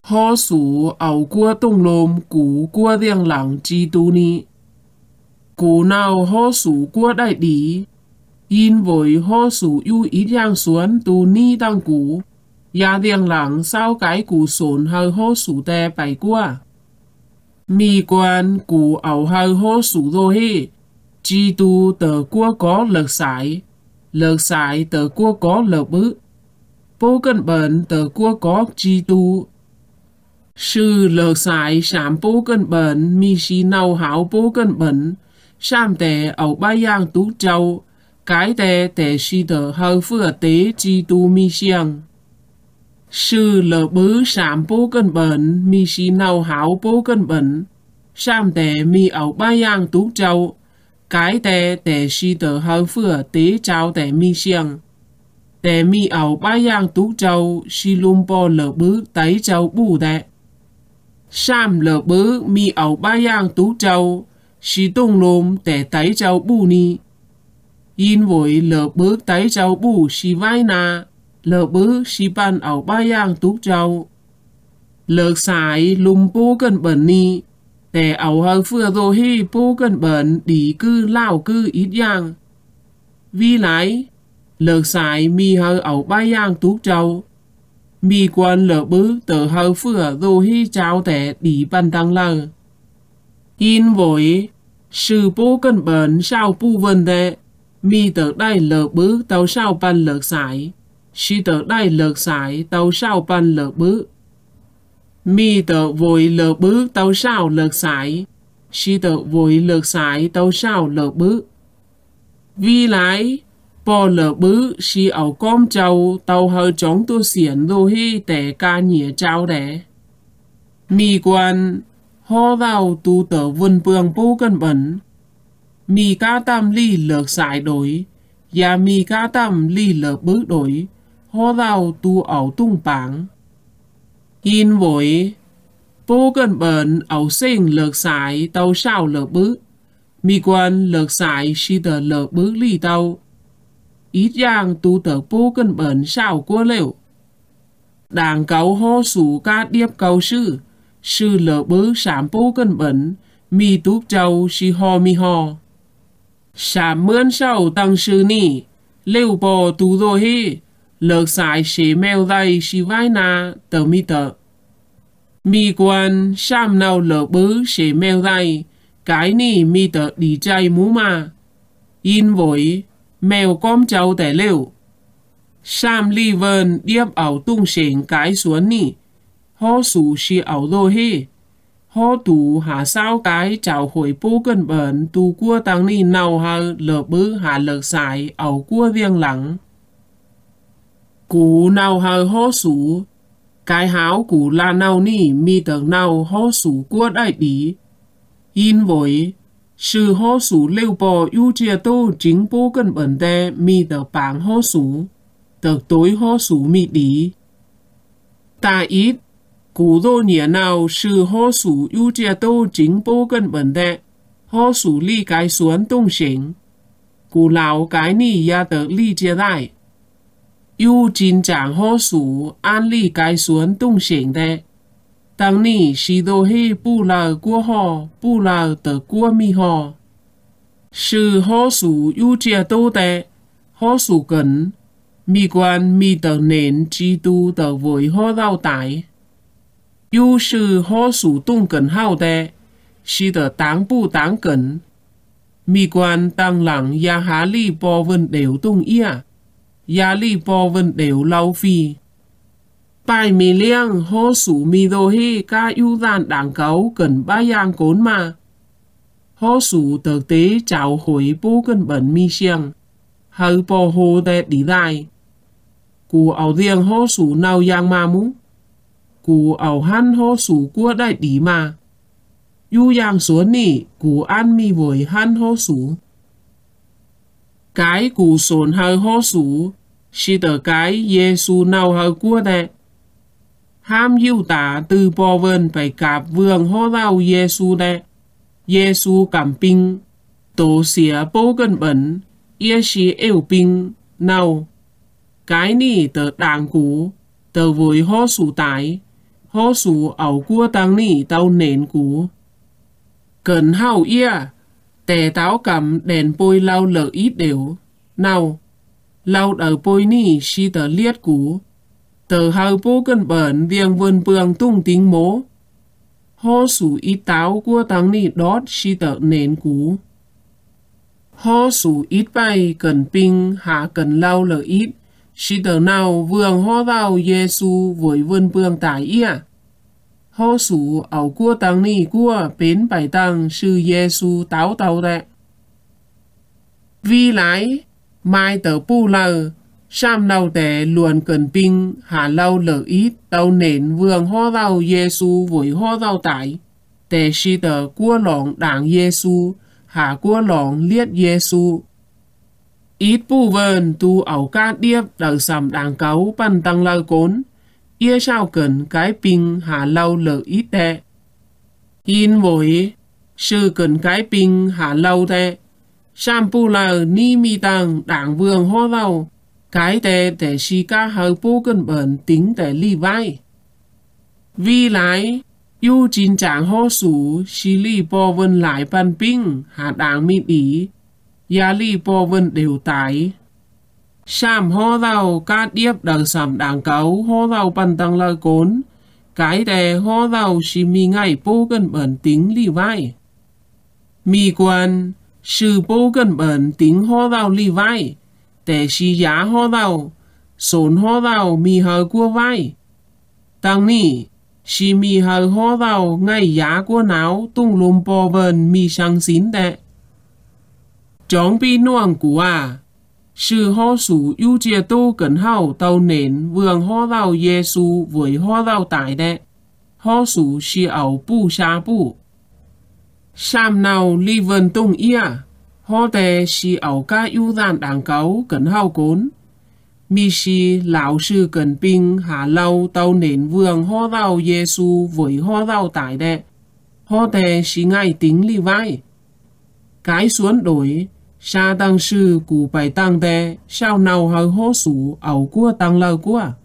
hó sủ ảo qua tung lồm cú qua riêng lặng chi tu ni. Cú nào hó sủ qua đại đi, in với hó sủ yu ít yang xuân tu ni tăng cú, ya riêng lặng sao cái cú sổn hơi hó sủ tè bảy qua. Mi quan cú ảo hơi hó sủ đô hê, chi tu tờ qua có lợc sải tờ qua có lợc bứ. Bố cân bẩn tờ qua có chi tu. Sư lợc sải sám bố cân bẩn mi xì nào hảo bố cân bẩn. Sám tè ảo ba yang tú châu. Cái tè xì tờ hơi phửa tế chi tu mi xiang. Sư lợc bứ sám bố cân bẩn mi xì nào hảo bố cân bẩn. Sám tè mi ảo ba yang tú châu. Cái tè xì tờ hơi phửa tế châu tè mi xiang. Tè mi ảo ba yang tú châu xì lùm bò lợc bứ tấy châu bù tè. Sám lợc bứ mi ảo ba yang tú châu xì tung lùm tè tấy châu bù ni. In với lợc bứ tấy châu bù xì vai na. Lợc bứ xì ban ảo ba yang tú châu. Lợc sải lùm bố cân bẩn ni. Tè ảo hơi phửa rô hê bố cân bẩn đi cư lao cư ít yang. Vì lại lợc sải mi hơi ảo ba yang tú châu. Mi quan lợc bứ tờ hơi phửa rô hê cháu tè đi ban tăng lờ. In với sư bố cân bẩn sao bù vân tè. Mi tờ đai lợc bứ tàu sao ban lợc sải. Xì tờ đai lợc sải tàu sao ban lợc bứ. Mi tờ vội lợc bứ tàu sao lợc sải. Xì tờ vội lợc sải tàu sao lợc bứ. Vì lại bò lợc bứ xì ảo com châu tàu hơi chống tô xiển đô hê tè ca nhỉa cháu đẻ. Mi quan hó vào tu tờ vân bường bố cân bẩn. Mi cá tam ly lợc sải đổi. Và mi cá tam ly lợc bứ đổi. Hó vào tu ảo tung bảng. In với bố cân bẩn ảo sinh lợc sải tàu sao lợc bứ. Mi quan lợc sải xì tờ lợc bứ ly tàu. Ít yang tu tờ bố cân bẩn sao qua liệu. Đảng cáo hó sủ ca điếp cáo sư. Sư lợc bứ sám bố cân bẩn. Mi túc châu xì ho mi ho. Sám mướn sao tăng sư ni. Liêu bò tu đô hê. Lợc sải xế mèo đầy xì vai na tờ mi tờ. Mi quan sám nào lợc bứ xế mèo đầy. Cái ni mi tờ đi chay mũ mà. In với mèo com châu tẻ liêu. Sám ly vân điếp ảo tung xến cái xuống ni. Hó sủ xì ảo đô hê. Hó tù hạ sao cái chào hồi bố cân bẩn tù cua tăng ni nào hà lợc bứ hạ lợc sải ảo cua riêng lắng. Cú nào hà hó sủ. Cái háo cú là nào ni mi tờ nào hó sủ cua đại bí. In với sư hó sủ liêu bò yu chia tô chính bố cân bẩn tè mi tờ bảng hó sủ. Tờ tối hó sủ mi đi. Ta ít. Cú đô nhẹ nào sư hó sủ yu chia tô chính bố cân bẩn tè. Hó sủ ly cái xuống tung xỉnh. Cú lão cái ni ya tờ ly chia đại. Yu chính chẳng hó sủ an ly cái xuống tung xỉnh tè. Tăng ni xì đô hê bù lờ cua hò, bù lờ tờ cua mi hò. Sư hó sủ yu chia tô tè. Hó sủ cẩn. Mi quan mi tờ nền chi tu tờ với hó rau tải. Yu sư hó sủ tung cẩn hao tè. Xì tờ táng bù táng cẩn. Mi quan tăng lặng ya há ly bò vân đều tung ia. Ya ly bò vân đều lau phi. Bài mì liang hó sủ mi đô hê ca yu dàn đảng cáo cẩn ba yang cốn mà. Hó sủ tờ tế chào hồi bố cân bẩn mi xiang. Hơi bò hồ tè đi đài. Cú ảo riêng hó sủ nào yang mà mũ. Cú ảo hăn hó sủ cua đại đi mà. Yu yang xuống nì cú ăn mi với hăn hó sủ. Cái cú sồn hơi hó sủ. Xì tờ cái Giê-xu nào hơi cua tè. Ham yêu tả từ bò vân phải cạp vương hó rau Giê-xu tè. Giê-xu cảm pinh. Tổ xỉa bố cân bẩn. Ia xì eo pinh. Nào. Cái ni tờ đảng cú. Tờ với hó sủ tái. hô sủ ảo cua tăng nỉ tàu nền cú. Cần hào ia, tè táo cầm đèn bôi lau lờ ít đều. Nào, lau ở bôi nỉ si tờ liết cú. Tờ hào bố cân bẩn viêng vườn bường tung tính mố. Hô sủ ít táo cua tăng nỉ đót si tờ nền cú. Hô sủ ít bay cần ping hạ cần lau lờ ít. Si tờ nào vương hô vào Giê-xu với vườn bường tải ia. Hô sủ ảo cua tăng nỉ cua bến bài tăng sư Giê-xu táo tàu đệ. Vì lái, mai tờ pu lờ, sam lau tè luồn cần ping hạ lau lờ ít tàu nền vương hô vào Giê-xu với hô vào tải. Tè si tờ cua lỏng đảng Giê-xu hạ cua lỏng liết Giê-xu. Ít pu vờn tu ảo cát điếp đờ sầm đảng cáu băn tăng lau cốn. Ia sao cần cái ping hạ lau lờ ít tè. In với sư cần cái ping hạ lau tè. Sam pu lờ ni mi tăng đảng vương hô vào. Cái tè tè si ca hờ bố cân bẩn tính tè li vai. Vì lái, yu chín trạng hô sủ si li bò vân lại pan ping hạ đảng mịn ý. Ya li bò vân đều tái. Sam hô vào cát điếp đằng sầm đảng cáu hô vào pan tăng lơ cốn. Cái tè hô vào si mi ngay bố cân bẩn tính li vai. Mi quan, sư bố cân bẩn tính hô vào li vai. Tè si giá hô vào, sốn hô vào mi hờ cua vai. Tăng nỉ, si mi hờ hô vào ngay giá cua náo tung lùm bò vần mi sang xín tè. Chóng bi nuông cú à, sư hô sủ yu chia tô cẩn hào tàu nền vương hô vào Giê-xu với hô vào tải tè. Hô sủ si ảo pu xa pu. Sam nào li vần tung ia. Hô tè si ảo ca yu dàn đảng cáu cẩn hào cốn. Mi si lão sư cần ping hạ lau tàu nền vương hô vào Giê-xu với hô vào tải đệ. Hô tè si ngay tính li vai. Cái xuống đổi, sa tăng sư cụ bài tăng tè, sao nào hờ hô sủ ảo cua tăng lơ cua.